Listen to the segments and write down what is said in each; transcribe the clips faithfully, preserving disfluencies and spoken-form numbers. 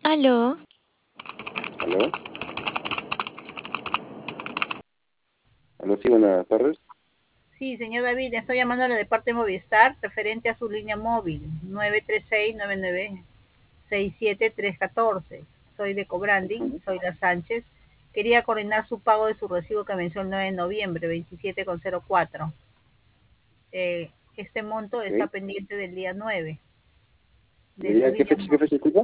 Aló, ¿Aló? ¿Aló? Sí, buenas tardes. Sí, señor David, estoy llamándole de parte de Movistar referente a su línea móvil nueve tres seis nueve nueve seis siete tres uno cuatro. Soy de Cobranding, Ujú. soy la Sánchez. Quería coordinar su pago de su recibo que venció el nueve de noviembre, veintisiete con cero cuatro. Eh, este monto está Ok. pendiente del día nueve de ¿De su día qué línea fecha, qué móvil. fecha, disculpa?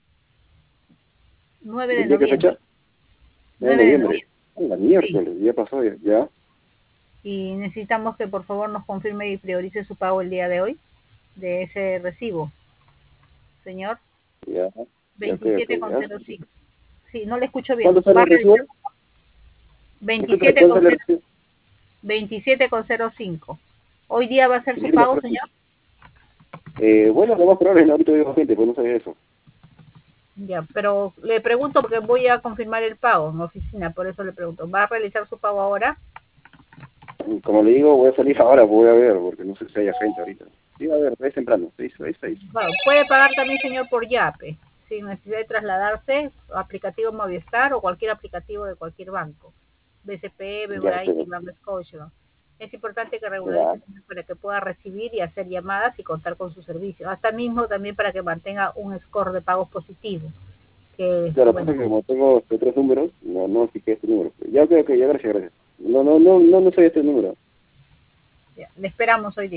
nueve de ¿Del día qué fecha? noviembre. De nueve de noviembre. noviembre, Ah, la sí. miércoles, ya pasó, ya. Ya, Y necesitamos que por favor nos confirme y priorice su pago el día de hoy de ese recibo, señor. ya, ya, ok, ok. veintisiete con Ya. cero cinco. Sí, no le escucho bien. ¿Cuánto sale Va a el realizar recibo? Disculpe, veintisiete ¿cuánto con sale el recibo? veintisiete con cero cinco. Hoy día va a ser su veintisiete pago, con cero. señor. Eh, bueno, lo más probable es ahorita digo gente, pues no sabía eso. Ya, pero le pregunto porque voy a confirmar el pago en la oficina, por eso le pregunto. ¿Va a realizar su pago ahora? Como le digo, voy a salir ahora, pues voy a ver, porque no sé si hay gente ahorita. Sí, a ver, es temprano, seis, seis, seis. Bueno, puede pagar también, señor, por Yape, sin necesidad de trasladarse, aplicativo Movistar o cualquier aplicativo de cualquier banco. B C P, Ya, BBVA, pero, Banco Scotia. Es importante que ya, regularice para que pueda recibir y hacer llamadas y contar con su servicio. Hasta mismo también para que mantenga un score de pagos positivo. Que, claro, bueno, pasa que como tengo estos tres números, no, no fijé este número. Ya, ok, ok, ya, gracias, gracias. No, no, no, no, no soy este número. ya, le esperamos hoy día.